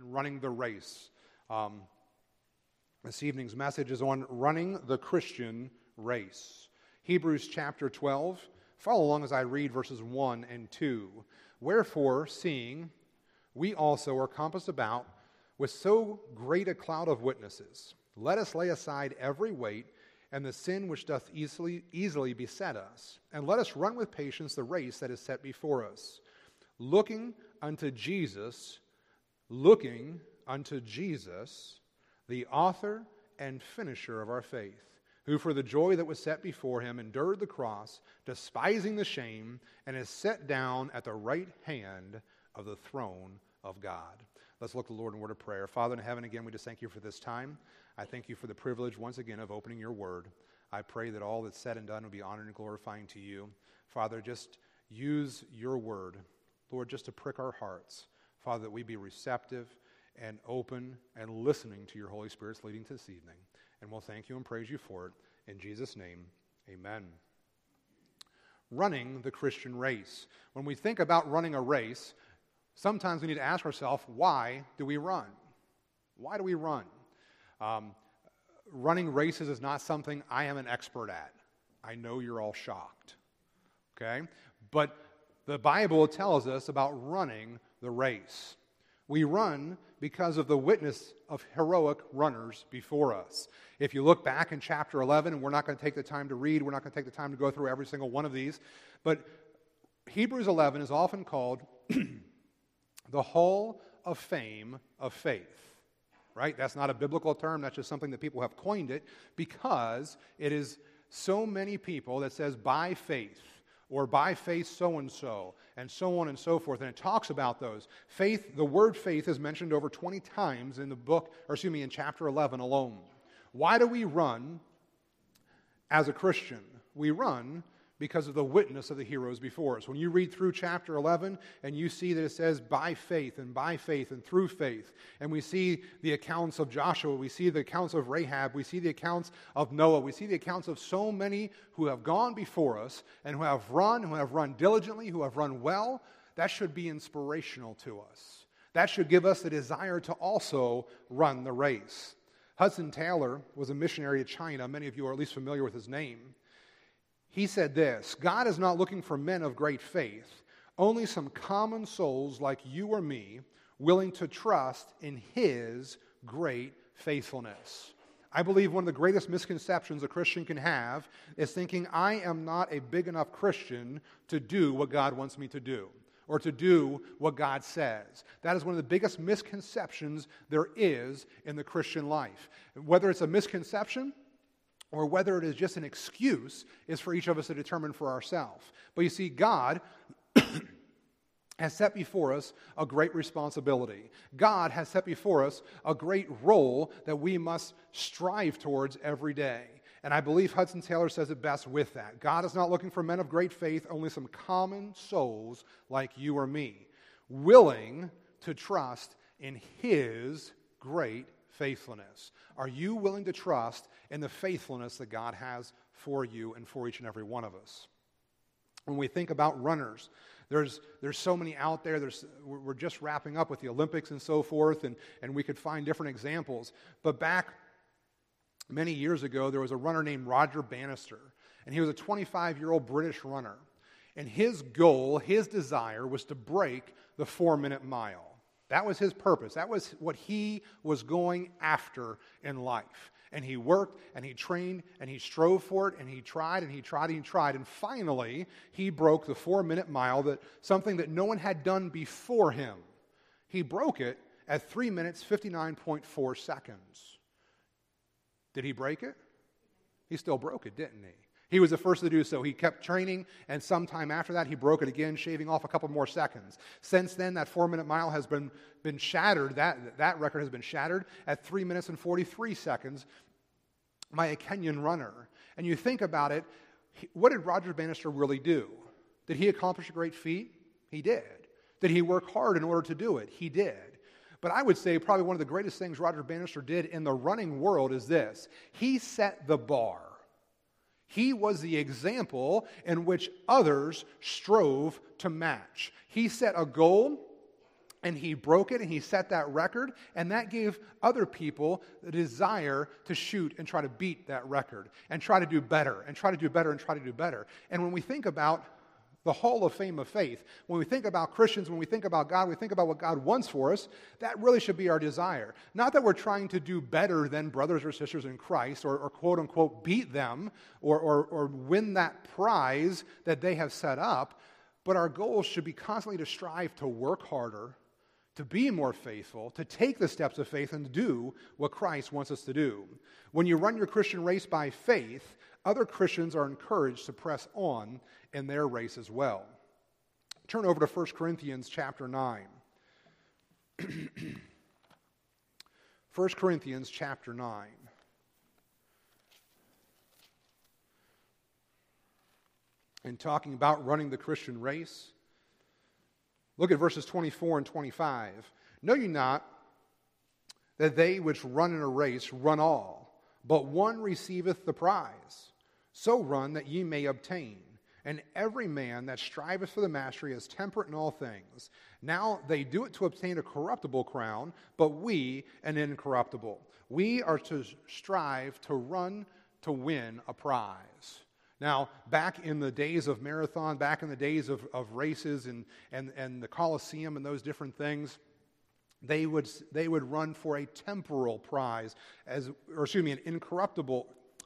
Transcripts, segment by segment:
running the race. This evening's message is on running the Christian race. Hebrews chapter 12. Follow along as I read verses 1 and 2. Wherefore, seeing we also are compassed about with so great a cloud of witnesses, let us lay aside every weight and the sin which doth easily beset us, and let us run with patience the race that is set before us, looking unto Jesus, the author and finisher of our faith, who for the joy that was set before him endured the cross, despising the shame, and is set down at the right hand of the throne of God. Let's look to the Lord in word of prayer. Father in heaven, again, we just thank you for this time. I thank you for the privilege, once again, of opening your word. I pray that all that's said and done will be honored and glorifying to you. Father, just use your word, Lord, just to prick our hearts. Father, that we be receptive and open and listening to your Holy Spirit's leading to this evening. And we'll thank you and praise you for it. In Jesus' name, amen. Running the Christian race. When we think about running a race, sometimes we need to ask ourselves, why do we run? Why do we run? Running races is not something I am an expert at. I know you're all shocked. Okay? But the Bible tells us about running the race. We run because of the witness of heroic runners before us. If you look back in chapter 11, and we're not going to take the time to read, we're not going to take the time to go through every single one of these, but Hebrews 11 is often called the Hall of Fame of Faith. Right? That's not a biblical term. That's just something that people have coined it because it is so many people that says by faith or by faith so-and-so and so on and so forth. And it talks about those. Faith, the word faith is mentioned over 20 times in the book, in chapter 11 alone. Why do we run as a Christian? We run because of the witness of the heroes before us. When you read through chapter 11 and you see that it says by faith and through faith, and we see the accounts of Joshua, we see the accounts of Rahab, we see the accounts of Noah, we see the accounts of so many who have gone before us and who have run diligently, who have run well, that should be inspirational to us. That should give us the desire to also run the race. Hudson Taylor was a missionary to China. Many of you are at least familiar with his name. He said this, God is not looking for men of great faith, only some common souls like you or me willing to trust in his great faithfulness. I believe one of the greatest misconceptions a Christian can have is thinking I am not a big enough Christian to do what God wants me to do or to do what God says. That is one of the biggest misconceptions there is in the Christian life. Whether it's a misconception or whether it is just an excuse, is for each of us to determine for ourselves. But you see, God has set before us a great responsibility. God has set before us a great role that we must strive towards every day. And I believe Hudson Taylor says it best with that. God is not looking for men of great faith, only some common souls like you or me, willing to trust in his great faithfulness. Are you willing to trust in the faithfulness that God has for you and for each and every one of us? When we think about runners, there's so many out there. We're just wrapping up with the Olympics and so forth, and we could find different examples. But back many years ago, there was a runner named Roger Bannister, and he was a 25-year-old British runner. And his goal, his desire, was to break the 4-minute mile. That was his purpose. That was what he was going after in life. And he worked, and he trained, and he strove for it, and he tried, and he tried, and he tried. And finally, he broke the 4-minute mile, something that no one had done before him. He broke it at 3 minutes, 59.4 seconds. Did he break it? He still broke it, didn't he? He was the first to do so. He kept training, and sometime after that, he broke it again, shaving off a couple more seconds. Since then, that 4-minute mile has been shattered. That record has been shattered at 3 minutes and 43 seconds by a Kenyan runner. And you think about it, what did Roger Bannister really do? Did he accomplish a great feat? He did. Did he work hard in order to do it? He did. But I would say probably one of the greatest things Roger Bannister did in the running world is this. He set the bar. He was the example in which others strove to match. He set a goal And he broke it, and he set that record, and that gave other people the desire to shoot and try to beat that record, and try to do better, and try to do better, and try to do better. And when we think about the Hall of Fame of faith, when we think about Christians, when we think about God, we think about what God wants for us, that really should be our desire. Not that we're trying to do better than brothers or sisters in Christ, or quote unquote beat them, or win that prize that they have set up, but our goal should be constantly to strive to work harder, to be more faithful, to take the steps of faith and do what Christ wants us to do. When you run your Christian race by faith, other Christians are encouraged to press on in their race as well. Turn over to 1 Corinthians chapter 9. 1 Corinthians chapter 9. And talking about running the Christian race, look at verses 24 and 25. Know ye not that they which run in a race run all, but one receiveth the prize? So run that ye may obtain. And every man that striveth for the mastery is temperate in all things. Now they do it to obtain a corruptible crown, but we an incorruptible. We are to strive to run to win a prize. Now, back in the days of marathon, back in the days of races and the Colosseum and those different things, they would run for a temporal prize, an incorruptible,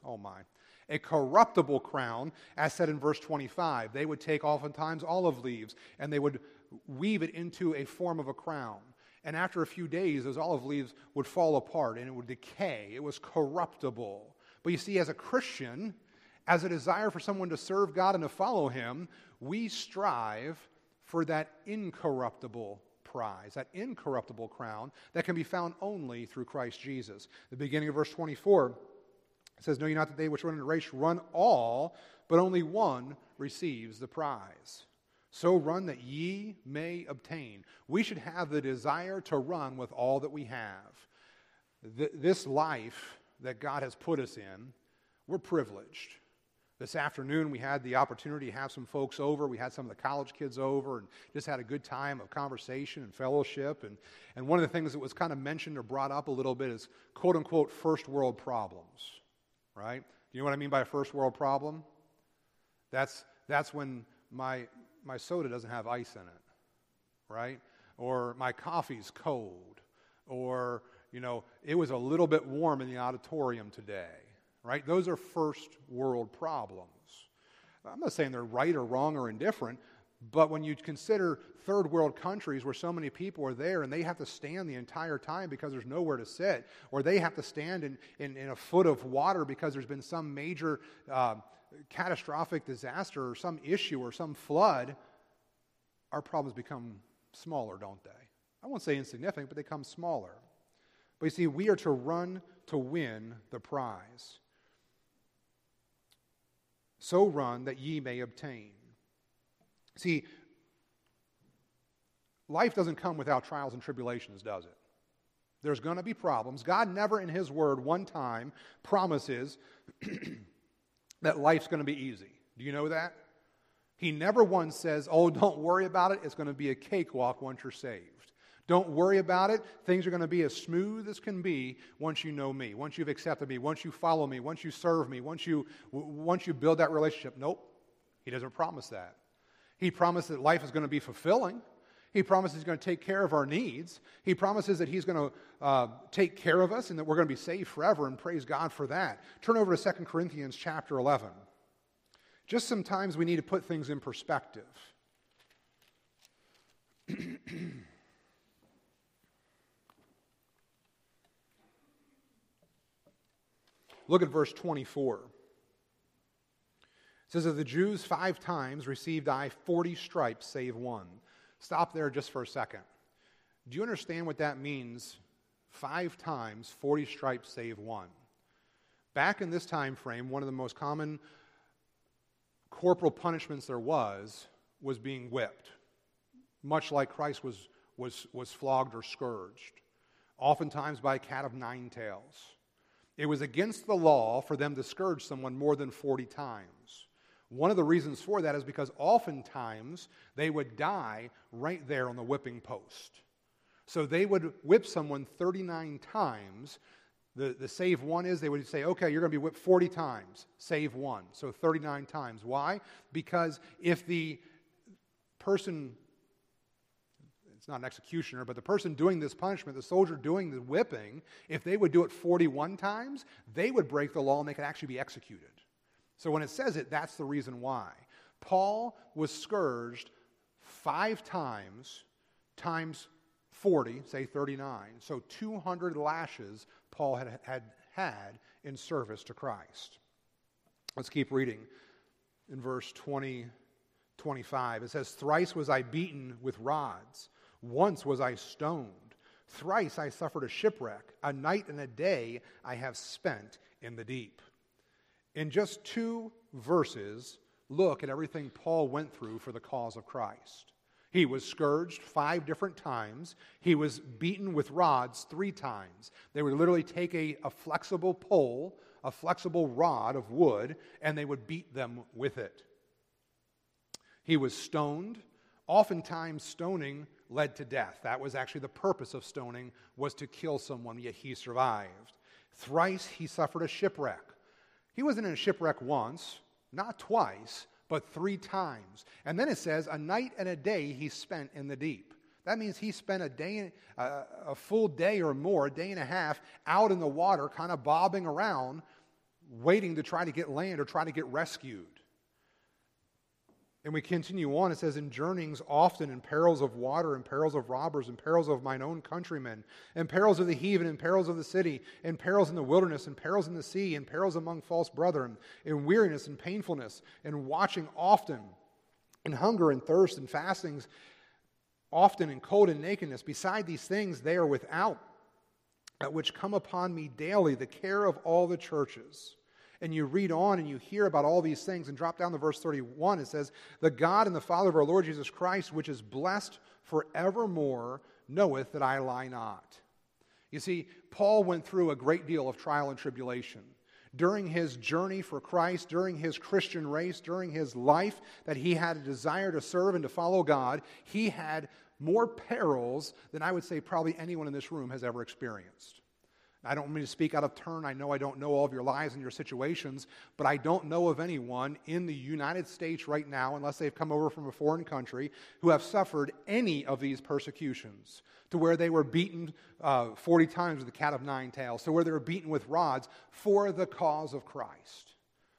a corruptible crown, as said in verse 25. They would take oftentimes olive leaves, and they would weave it into a form of a crown. And after a few days, those olive leaves would fall apart, and it would decay. It was corruptible. But you see, as a Christian, as a desire for someone to serve God and to follow Him, we strive for that incorruptible prize, that incorruptible crown that can be found only through Christ Jesus. The beginning of verse 24 says, Know ye not that they which run in a race run all, but only one receives the prize. So run that ye may obtain. We should have the desire to run with all that we have. This life that God has put us in, we're privileged. This afternoon, we had the opportunity to have some folks over. We had some of the college kids over and just had a good time of conversation and fellowship. And one of the things that was kind of mentioned or brought up a little bit is, quote unquote, first world problems, right? Do you know what I mean by a first world problem? That's when my soda doesn't have ice in it, right? Or my coffee's cold. Or, it was a little bit warm in the auditorium today. Right? Those are first world problems. I'm not saying they're right or wrong or indifferent, but when you consider third world countries where so many people are there and they have to stand the entire time because there's nowhere to sit, or they have to stand in a foot of water because there's been some major catastrophic disaster or some issue or some flood, our problems become smaller, don't they? I won't say insignificant, but they become smaller. But you see, we are to run to win the prize. So run that ye may obtain. See, life doesn't come without trials and tribulations, does it? There's going to be problems. God never in His Word one time promises that life's going to be easy. Do you know that? He never once says, oh, don't worry about it. It's going to be a cakewalk once you're saved. Don't worry about it. Things are going to be as smooth as can be once you know me, once you've accepted me, once you follow me, once you serve me, once you build that relationship. Nope. He doesn't promise that. He promised that life is going to be fulfilling. He promises He's going to take care of our needs. He promises that He's going to take care of us and that we're going to be saved forever, and praise God for that. Turn over to 2 Corinthians chapter 11. Just sometimes we need to put things in perspective. Look at verse 24. It says, of the Jews 5 times received I 40 stripes, save one. Stop there just for a second. Do you understand what that means? 5 times, 40 stripes, save one. Back in this time frame, one of the most common corporal punishments there was being whipped, much like Christ was flogged or scourged, oftentimes by a cat of 9 tails. It was against the law for them to scourge someone more than 40 times. One of the reasons for that is because oftentimes they would die right there on the whipping post. So they would whip someone 39 times. The save one is they would say, okay, you're going to be whipped 40 times, save one. So 39 times. Why? Because if the person, it's not an executioner, but the person doing this punishment, the soldier doing the whipping, if they would do it 41 times, they would break the law and they could actually be executed. So when it says it, that's the reason why. Paul was scourged 5 times 40, say 39. So 200 lashes Paul had in service to Christ. Let's keep reading. In verse 25, it says, "Thrice was I beaten with rods. Once was I stoned. Thrice I suffered a shipwreck. A night and a day I have spent in the deep." In just 2 verses, look at everything Paul went through for the cause of Christ. He was scourged 5 different times. He was beaten with rods 3 times. They would literally take a flexible pole, a flexible rod of wood, and they would beat them with it. He was stoned. Oftentimes, stoning led to death. That was actually the purpose of stoning, was to kill someone, yet he survived. Thrice he suffered a shipwreck. He wasn't in a shipwreck once, not twice, but 3 times. And then it says, a night and a day he spent in the deep. That means he spent a full day or more, a day and a half, out in the water, kind of bobbing around, waiting to try to get land or try to get rescued. And we continue on. It says, in journeyings often, in perils of water, in perils of robbers, in perils of mine own countrymen, in perils of the heathen, in perils of the city, in perils in the wilderness, in perils in the sea, in perils among false brethren, in weariness and painfulness, in watching often, in hunger and thirst and fastings, often in cold and nakedness. Beside these things they are without, at which come upon me daily the care of all the churches. And you read on and you hear about all these things, and drop down to verse 31. It says, the God and the Father of our Lord Jesus Christ, which is blessed forevermore, knoweth that I lie not. You see, Paul went through a great deal of trial and tribulation. During his journey for Christ, during his Christian race, during his life that he had a desire to serve and to follow God, he had more perils than I would say probably anyone in this room has ever experienced. I don't mean to speak out of turn. I know I don't know all of your lives and your situations, but I don't know of anyone in the United States right now, unless they've come over from a foreign country, who have suffered any of these persecutions, to where they were beaten 40 times with the cat of 9 tails, to where they were beaten with rods for the cause of Christ.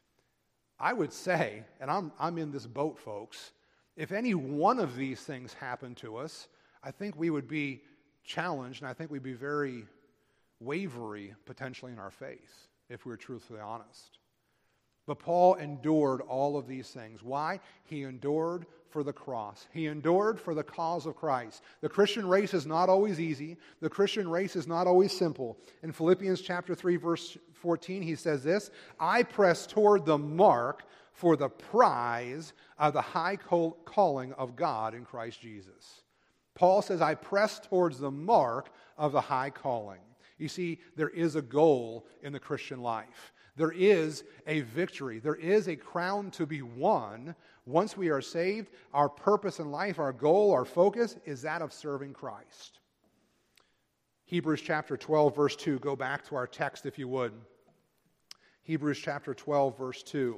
I would say, and I'm in this boat, folks, if any one of these things happened to us, I think we would be challenged, and I think we'd be very wavery potentially in our faith, if we were truthfully honest. But Paul endured all of these things. Why? He endured for the cross. He endured for the cause of Christ. The Christian race is not always easy. The Christian race is not always simple. In Philippians chapter 3, verse 14, he says this, I press toward the mark for the prize of the high calling of God in Christ Jesus. Paul says, I press towards the mark of the high calling. You see, there is a goal in the Christian life. There is a victory. There is a crown to be won. Once we are saved, our purpose in life, our goal, our focus is that of serving Christ. Hebrews chapter 12, verse 2. Go back to our text if you would. Hebrews chapter 12, verse 2.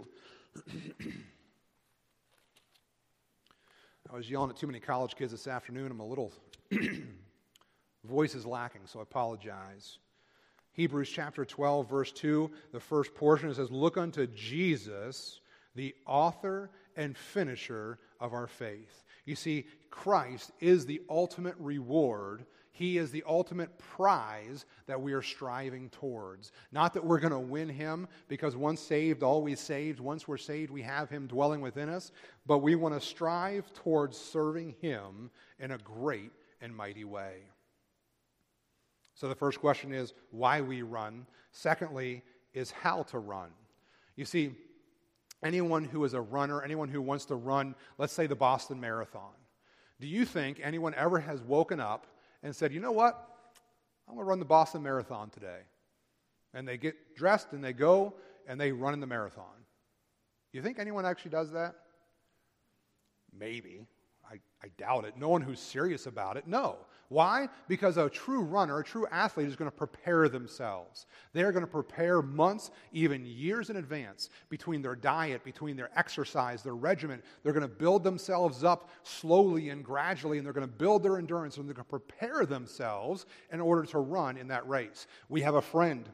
I was yelling at too many college kids this afternoon. I'm a little... voice is lacking, so I apologize. Hebrews chapter 12, verse 2, the first portion, it says, look unto Jesus, the author and finisher of our faith. You see, Christ is the ultimate reward. He is the ultimate prize that we are striving towards. Not that we're going to win him, because once saved, always saved. Once we're saved, we have him dwelling within us. But we want to strive towards serving him in a great and mighty way. So the first question is why we run. Secondly is how to run. You see, anyone who is a runner, anyone who wants to run, let's say the Boston Marathon, do you think anyone ever has woken up and said, you know what, I'm going to run the Boston Marathon today? And they get dressed and they go and they run in the marathon. You think anyone actually does that? Maybe. I doubt it. No one who's serious about it, no. Why? Because a true runner, a true athlete is going to prepare themselves. They're going to prepare months, even years in advance between their diet, between their exercise, their regimen. They're going to build themselves up slowly and gradually, and they're going to build their endurance, and they're going to prepare themselves in order to run in that race. We have a friend.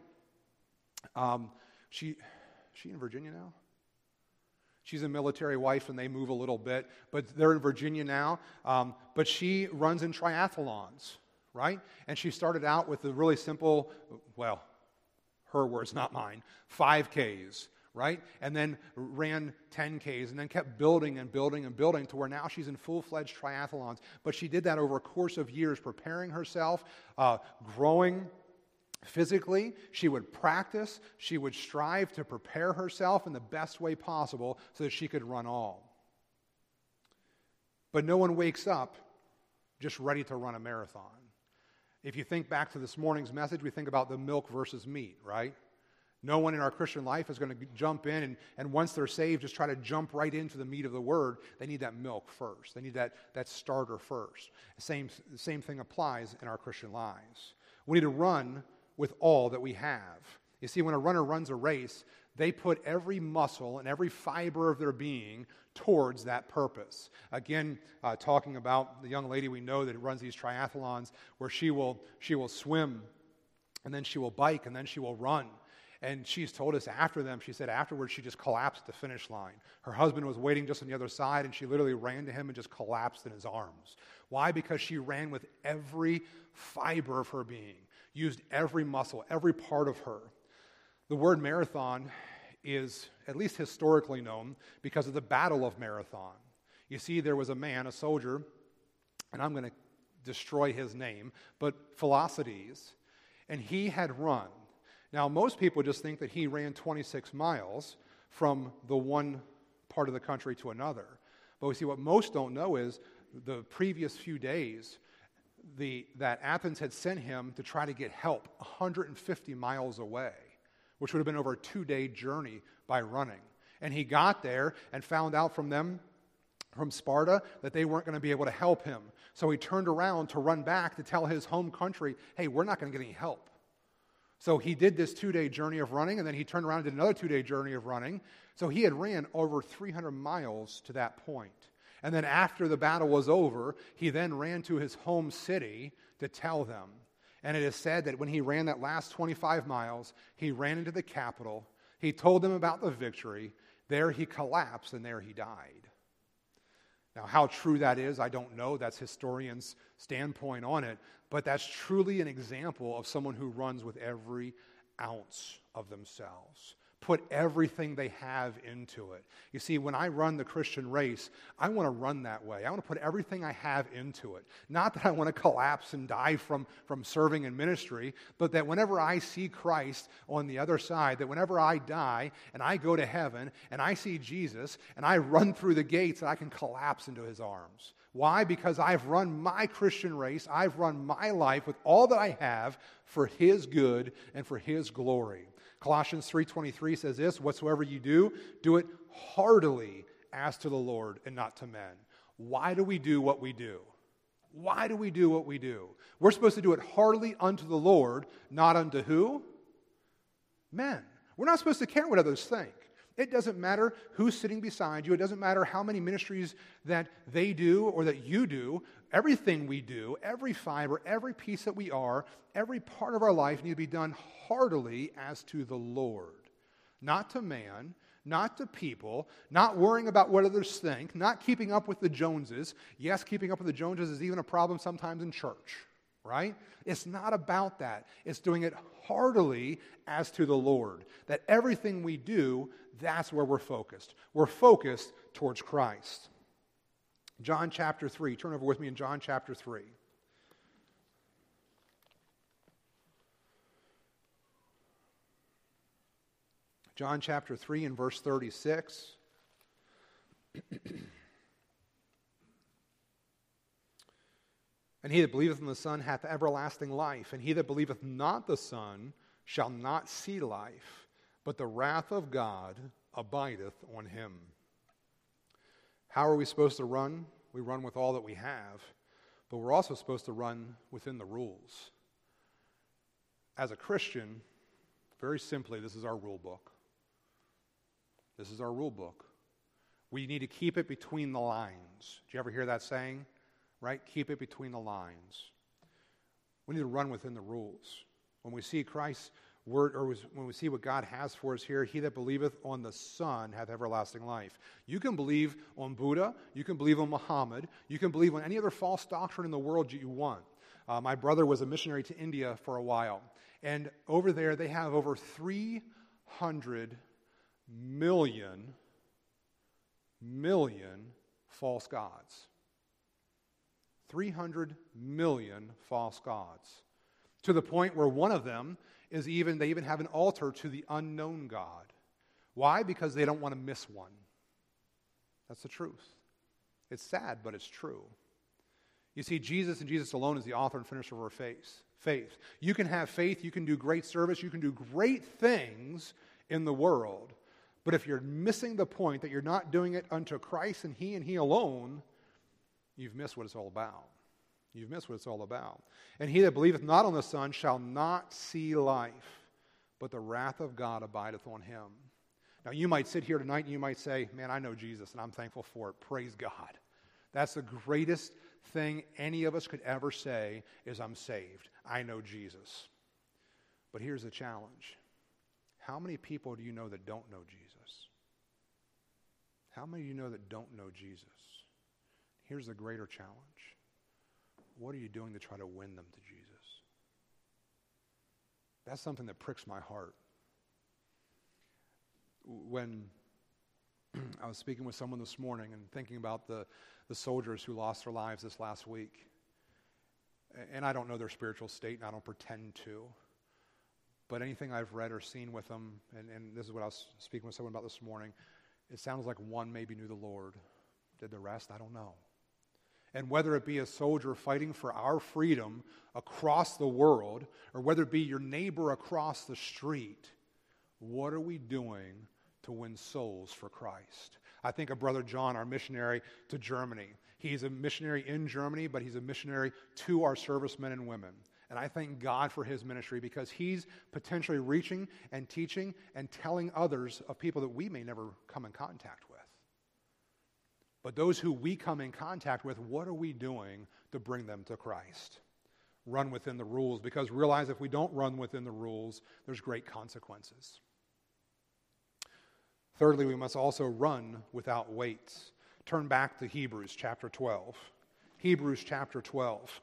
She in Virginia now? She's a military wife, and they move a little bit, but they're in Virginia now. But she runs in triathlons, right? And she started out with a really simple, well, her words, not mine, 5Ks, right? And then ran 10Ks, and then kept building and building and building to where now she's in full-fledged triathlons. But she did that over a course of years, preparing herself, growing physically. She would practice. She would strive to prepare herself in the best way possible so that she could run all. But no one wakes up just ready to run a marathon. If you think back to this morning's message, we think about the milk versus meat, right? No one in our Christian life is going to jump in and once they're saved, just try to jump right into the meat of the Word. They need that milk first. They need that starter first. The same thing applies in our Christian lives. We need to run with all that we have. You see, when a runner runs a race, they put every muscle and every fiber of their being towards that purpose. Again, talking about the young lady we know that runs these triathlons, where she will swim, and then she will bike, and then she will run. And she's told us she said afterwards she just collapsed at the finish line. Her husband was waiting just on the other side, and she literally ran to him and just collapsed in his arms. Why? Because she ran with every fiber of her being, used every muscle, every part of her. The word marathon is at least historically known because of the Battle of Marathon. You see, there was a man, a soldier, and I'm going to destroy his name, but Philoctetes, and he had run. Now, most people just think that he ran 26 miles from the one part of the country to another. But we see what most don't know is the previous few days, that Athens had sent him to try to get help 150 miles away, which would have been over a 2-day journey by running. And he got there and found out from Sparta, that they weren't going to be able to help him. So he turned around to run back to tell his home country, hey, we're not going to get any help. So he did this 2-day journey of running, and then he turned around and did another 2-day journey of running. So he had ran over 300 miles to that point. And then after the battle was over, he then ran to his home city to tell them. And it is said that when he ran that last 25 miles, he ran into the capital. He told them about the victory. There he collapsed, and there he died. Now, how true that is, I don't know. That's historians' standpoint on it. But that's truly an example of someone who runs with every ounce of themselves. Put everything they have into it. You see, when I run the Christian race, I want to run that way. I want to put everything I have into it. Not that I want to collapse and die from serving in ministry, but that whenever I see Christ on the other side, that whenever I die and I go to heaven and I see Jesus and I run through the gates, that I can collapse into his arms. Why? Because I've run my Christian race. I've run my life with all that I have for his good and for his glory. Colossians 3:23 says this, whatsoever you do, do it heartily as to the Lord and not to men. Why do we do what we do? Why do we do what we do? We're supposed to do it heartily unto the Lord, not unto who? Men. We're not supposed to care what others think. It doesn't matter who's sitting beside you. It doesn't matter how many ministries that they do or that you do. Everything we do, every fiber, every piece that we are, every part of our life needs to be done heartily as to the Lord. Not to man, not to people, not worrying about what others think, not keeping up with the Joneses. Yes, keeping up with the Joneses is even a problem sometimes in church, right? It's not about that. It's doing it heartily as to the Lord. That everything we do, that's where we're focused. We're focused towards Christ. John chapter 3. Turn over with me in John chapter 3. John chapter 3 and verse 36. And he that believeth in the Son hath everlasting life, and he that believeth not the Son shall not see life, but the wrath of God abideth on him. How are we supposed to run? We run with all that we have. but we're also supposed to run within the rules. As a Christian, very simply, this is our rule book. This is our rule book. We need to keep it between the lines. Did you ever hear that saying? Right? Keep it between the lines. We need to run within the rules. When we see Christ's word, or when we see what God has for us here, he that believeth on the Son hath everlasting life. You can believe on Buddha, you can believe on Muhammad, you can believe on any other false doctrine in the world you want. My brother was a missionary to India for a while, and over there they have over 300 million false gods. 300 million false gods. To the point where one of them is they even have an altar to the unknown God. Why? Because they don't want to miss one. That's the truth. It's sad, but it's true. You see, Jesus and Jesus alone is the author and finisher of our faith. You can have faith, you can do great service, you can do great things in the world. But if you're missing the point that you're not doing it unto Christ and He alone, you've missed what it's all about. You've missed what it's all about. And he that believeth not on the Son shall not see life, but the wrath of God abideth on him. Now you might sit here tonight and you might say, man, I know Jesus and I'm thankful for it. Praise God. That's the greatest thing any of us could ever say is I'm saved. I know Jesus. But here's the challenge. How many people do you know that don't know Jesus? How many of you know that don't know Jesus? Here's the greater challenge. What are you doing to try to win them to Jesus? That's something that pricks my heart. When I was speaking with someone this morning and thinking about the soldiers who lost their lives this last week, and I don't know their spiritual state, and I don't pretend to, but anything I've read or seen with them, and this is what I was speaking with someone about this morning, it sounds like one maybe knew the Lord. Did the rest? I don't know. And whether it be a soldier fighting for our freedom across the world, or whether it be your neighbor across the street, what are we doing to win souls for Christ? I think of Brother John, our missionary to Germany. He's a missionary in Germany, but he's a missionary to our servicemen and women. And I thank God for his ministry because he's potentially reaching and teaching and telling others of people that we may never come in contact with. But those who we come in contact with, what are we doing to bring them to Christ? Run within the rules, because realize if we don't run within the rules, there's great consequences. Thirdly, we must also run without weights. Turn back to Hebrews chapter 12. Hebrews chapter 12.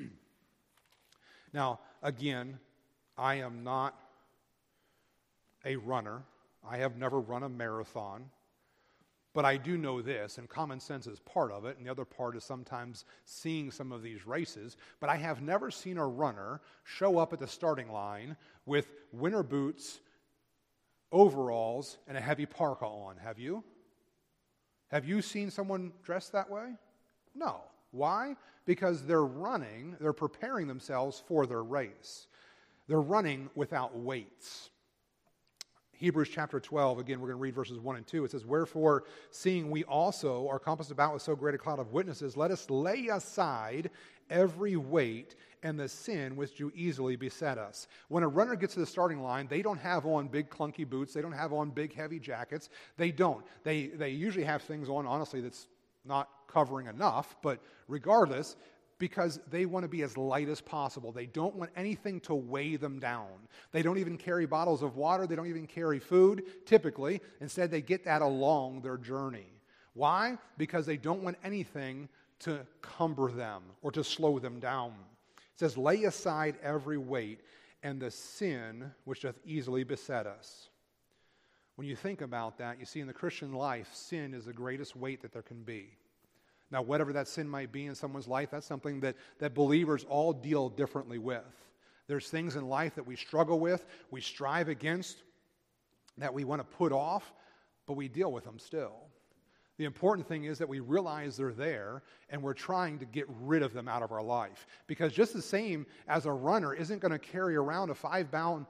Now, again, I am not a runner. I have never run a marathon. But I do know this, and common sense is part of it, and the other part is sometimes seeing some of these races. But I have never seen a runner show up at the starting line with winter boots, overalls, and a heavy parka on. Have you? Have you seen someone dressed that way? No. Why? Because they're preparing themselves for their race. They're running without weights. Hebrews chapter 12, again, we're going to read verses 1 and 2. It says, wherefore, seeing we also are compassed about with so great a cloud of witnesses, let us lay aside every weight and the sin which do easily beset us. When a runner gets to the starting line, they don't have on big clunky boots. They don't have on big heavy jackets. They don't. They usually have things on, honestly, that's not covering enough, but regardless, because they want to be as light as possible. They don't want anything to weigh them down. They don't even carry bottles of water. They don't even carry food, typically. Instead, they get that along their journey. Why? Because they don't want anything to cumber them or to slow them down. It says, lay aside every weight and the sin which doth easily beset us. When you think about that, you see in the Christian life, sin is the greatest weight that there can be. Now, whatever that sin might be in someone's life, that's something that believers all deal differently with. There's things in life that we struggle with, we strive against, that we want to put off, but we deal with them still. The important thing is that we realize they're there, and we're trying to get rid of them out of our life. Because just the same as a runner isn't going to carry around a 5-pound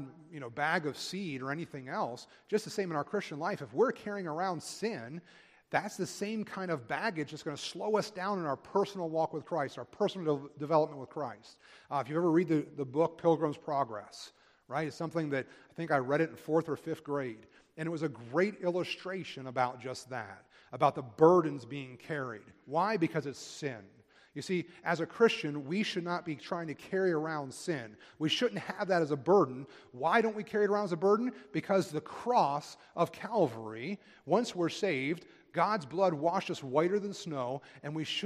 bag of seed or anything else, just the same in our Christian life. If we're carrying around sin, That's the same kind of baggage that's going to slow us down in our personal walk with Christ, our personal development with Christ. If you ever read the book Pilgrim's Progress, right? It's something that I think I read it in 4th or 5th grade. And it was a great illustration about just that, about the burdens being carried. Why? Because it's sin. You see, as a Christian, we should not be trying to carry around sin. We shouldn't have that as a burden. Why don't we carry it around as a burden? Because the cross of Calvary, once we're saved, God's blood washed us whiter than snow, and we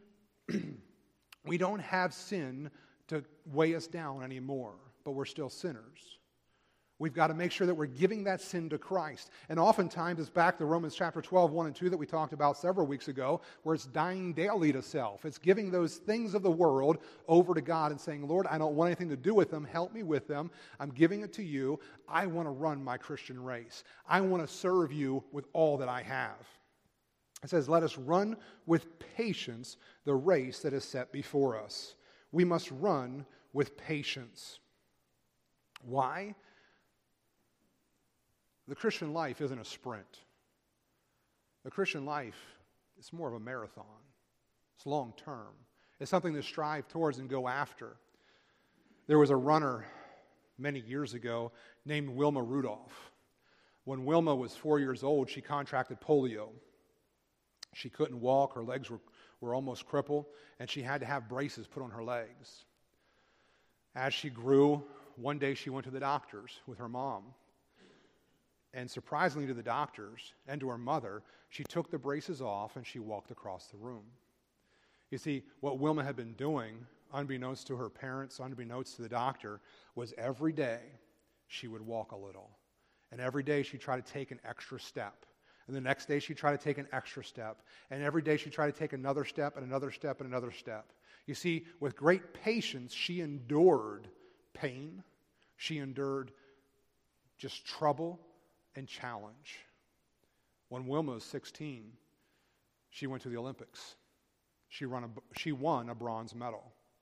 don't have sin to weigh us down anymore, but we're still sinners. We've got to make sure that we're giving that sin to Christ. And oftentimes, it's back to Romans chapter 12, 1 and 2 that we talked about several weeks ago, where it's dying daily to self. It's giving those things of the world over to God and saying, Lord, I don't want anything to do with them. Help me with them. I'm giving it to you. I want to run my Christian race. I want to serve you with all that I have. It says, let us run with patience the race that is set before us. We must run with patience. Why? The Christian life isn't a sprint. The Christian life is more of a marathon. It's long term. It's something to strive towards and go after. There was a runner many years ago named Wilma Rudolph. When Wilma was 4 years old, she contracted polio. She couldn't walk. Her legs were almost crippled, and she had to have braces put on her legs. As she grew, one day she went to the doctors with her mom. And surprisingly to the doctors and to her mother, she took the braces off and she walked across the room. You see, what Wilma had been doing, unbeknownst to her parents, unbeknownst to the doctor, was every day she would walk a little. And every day she'd try to take an extra step. And the next day she'd try to take an extra step. And every day she'd try to take another step and another step and another step. You see, with great patience, she endured pain. She endured just trouble and challenge. When Wilma was 16, she went to the Olympics. She won a bronze medal.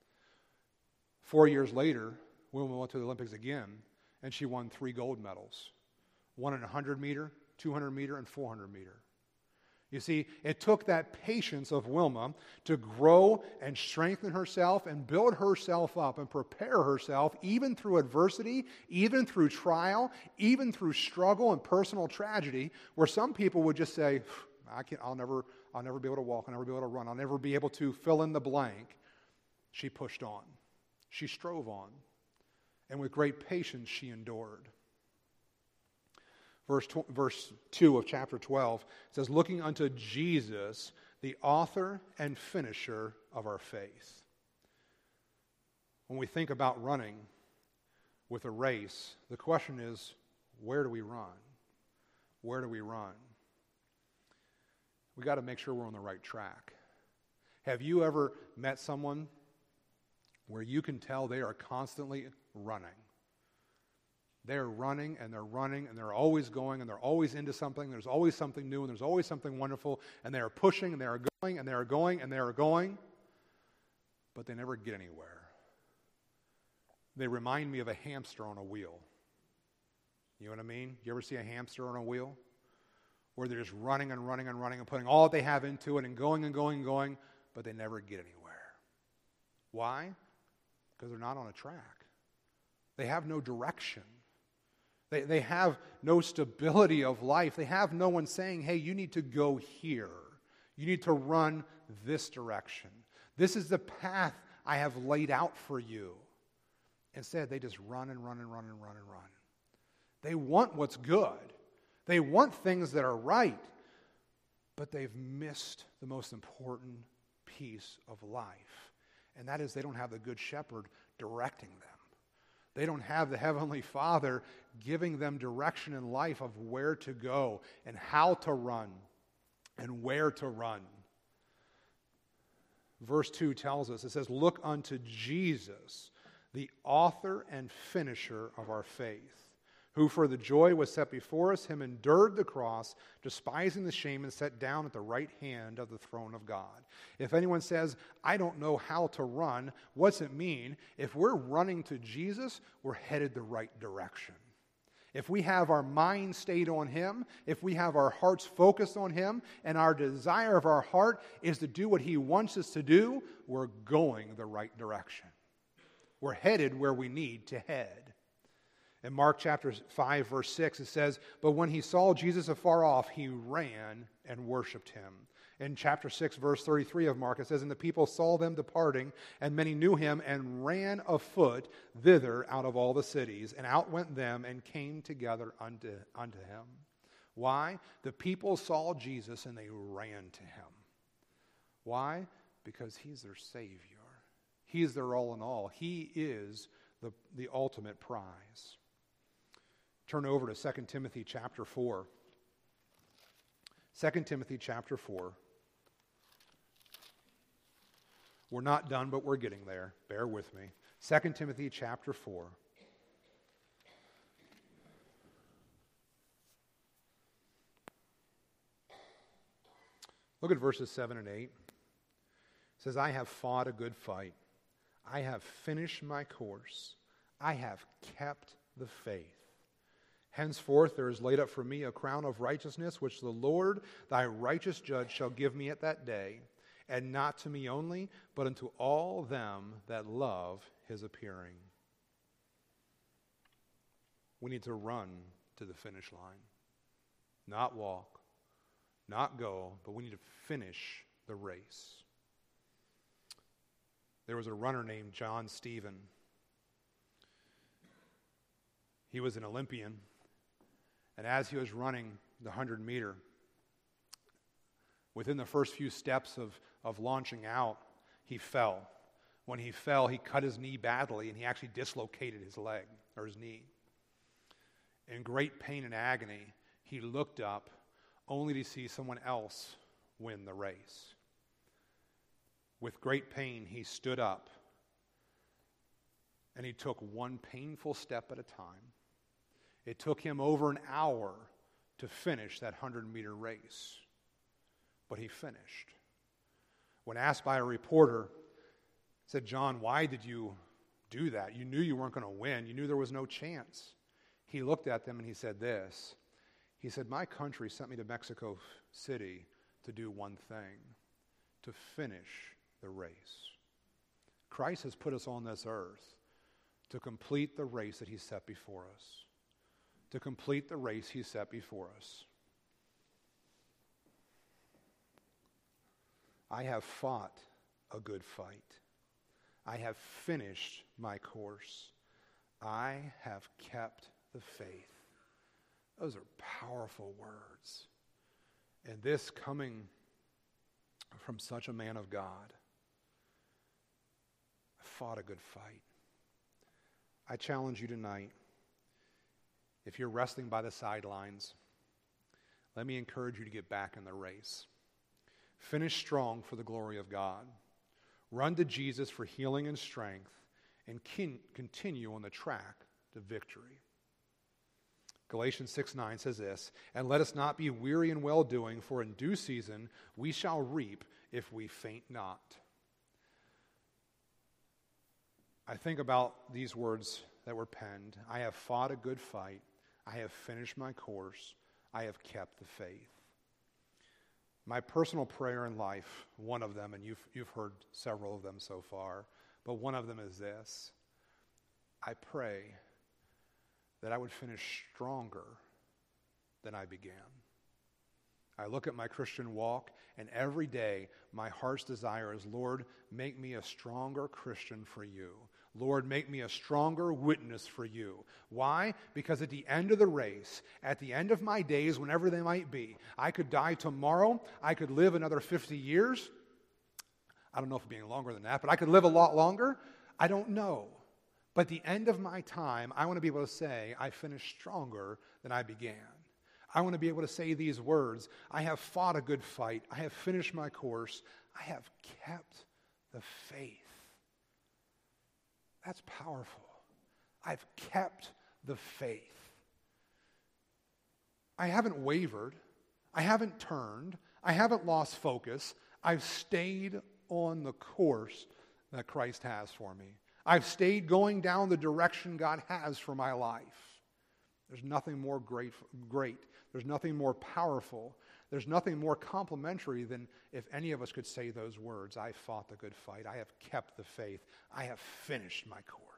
4 years later, Wilma went to the Olympics again, and she won 3 gold medals. One in 100 meter, 200 meter, and 400 meter. You see, it took that patience of Wilma to grow and strengthen herself and build herself up and prepare herself even through adversity, even through trial, even through struggle and personal tragedy, where some people would just say, I'll never be able to walk, I'll never be able to run, I'll never be able to fill in the blank. She pushed on. She strove on. And with great patience, she endured. Verse 2 of chapter 12 says, looking unto Jesus, the author and finisher of our faith. When we think about running with a race, the question is, where do we run? Where do we run? We got to make sure we're on the right track. Have you ever met someone where you can tell they are constantly running? They're running and they're running and they're always going and they're always into something. There's always something new and there's always something wonderful, and they are pushing and they are going and they are going and they are going, but they never get anywhere. They remind me of a hamster on a wheel. You know what I mean? You ever see a hamster on a wheel? Where they're just running and running and running and putting all that they have into it and going and going and going, but they never get anywhere. Why? Because they're not on a track. They have no direction. They have no stability of life. They have no one saying, hey, you need to go here. You need to run this direction. This is the path I have laid out for you. Instead, they just run and run and run and run and run. They want what's good. They want things that are right, but they've missed the most important piece of life, and that is they don't have the Good Shepherd directing them. They don't have the Heavenly Father giving them direction in life of where to go and how to run and where to run. Verse 2 tells us, it says, look unto Jesus, the author and finisher of our faith, who for the joy was set before us, him endured the cross, despising the shame, and sat down at the right hand of the throne of God. If anyone says, I don't know how to run, what's it mean? If we're running to Jesus, we're headed the right direction. If we have our mind stayed on Him, if we have our hearts focused on Him, and our desire of our heart is to do what He wants us to do, we're going the right direction. We're headed where we need to head. In Mark chapter 5, verse 6, it says, "But when he saw Jesus afar off, he ran and worshipped him." In chapter 6, verse 33 of Mark, it says, "And the people saw them departing, and many knew him, and ran afoot thither out of all the cities. And out went them, and came together unto him." Why? The people saw Jesus, and they ran to him. Why? Because he's their Savior. He's their all in all. He is the ultimate prize. Turn over to 2 Timothy chapter 4. 2 Timothy chapter 4. We're not done, but we're getting there. Bear with me. 2 Timothy chapter 4. Look at verses 7 and 8. It says, "I have fought a good fight. I have finished my course. I have kept the faith. Henceforth there is laid up for me a crown of righteousness, which the Lord, thy righteous judge, shall give me at that day, and not to me only, but unto all them that love his appearing." We need to run to the finish line. Not walk, not go, but we need to finish the race. There was a runner named John Stephen. He was an Olympian, and as he was running the 100-meter, within the first few steps of launching out, he fell. When he fell, he cut his knee badly, and he actually dislocated his leg, or his knee. In great pain and agony, he looked up, only to see someone else win the race. With great pain, he stood up, and he took one painful step at a time. It took him over an hour to finish that 100-meter race, but he finished. When asked by a reporter, he said, "John, why did you do that? You knew you weren't going to win. You knew there was no chance." He looked at them and he said this. He said, "My country sent me to Mexico City to do one thing, to finish the race." Christ has put us on this earth to complete the race that he set before us. To complete the race he set before us. "I have fought a good fight. I have finished my course. I have kept the faith." Those are powerful words. And this coming from such a man of God. I fought a good fight. I challenge you tonight, if you're resting by the sidelines, let me encourage you to get back in the race. Finish strong for the glory of God. Run to Jesus for healing and strength, and continue on the track to victory. Galatians 6:9 says this, "And let us not be weary in well-doing, for in due season we shall reap if we faint not." I think about these words that were penned. I have fought a good fight. I have finished my course. I have kept the faith. My personal prayer in life, one of them, and you've heard several of them so far, but one of them is this. I pray that I would finish stronger than I began. I look at my Christian walk, and every day my heart's desire is, Lord, make me a stronger Christian for you. Lord, make me a stronger witness for you. Why? Because at the end of the race, at the end of my days, whenever they might be, I could die tomorrow, I could live another 50 years. I don't know if it'd be any longer than that, but I could live a lot longer. I don't know. But at the end of my time, I want to be able to say, I finished stronger than I began. I want to be able to say these words, I have fought a good fight. I have finished my course. I have kept the faith. That's powerful. I've kept the faith. I haven't wavered. I haven't turned. I haven't lost focus. I've stayed on the course that Christ has for me. I've stayed going down the direction God has for my life. There's nothing more great. There's nothing more powerful. There's nothing more complimentary than if any of us could say those words. I fought the good fight. I have kept the faith. I have finished my course.